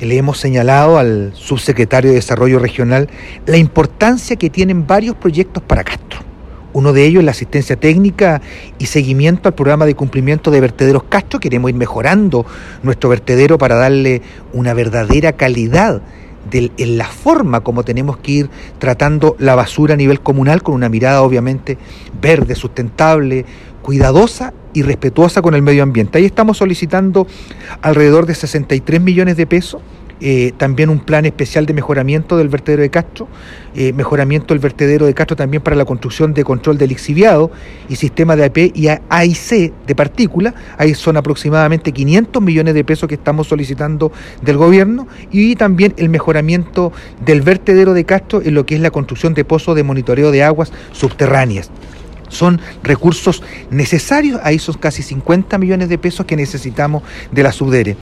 le hemos señalado al subsecretario de Desarrollo Regional la importancia que tienen varios proyectos para Castro. Uno de ellos es la asistencia técnica y seguimiento al programa de cumplimiento de vertederos Castro. Queremos ir mejorando nuestro vertedero para darle una verdadera calidad en la forma como tenemos que ir tratando la basura a nivel comunal, con una mirada obviamente verde, sustentable, cuidadosa y respetuosa con el medio ambiente. Ahí estamos solicitando alrededor de 63 millones de pesos. También un plan especial de mejoramiento del vertedero de Castro, mejoramiento del vertedero de Castro también para la construcción de control de lixiviado y sistema de AP y AIC de partículas. Ahí son aproximadamente 500 millones de pesos que estamos solicitando del gobierno, y también el mejoramiento del vertedero de Castro en lo que es la construcción de pozos de monitoreo de aguas subterráneas. Son recursos necesarios, ahí son casi 50 millones de pesos que necesitamos de la Subdere.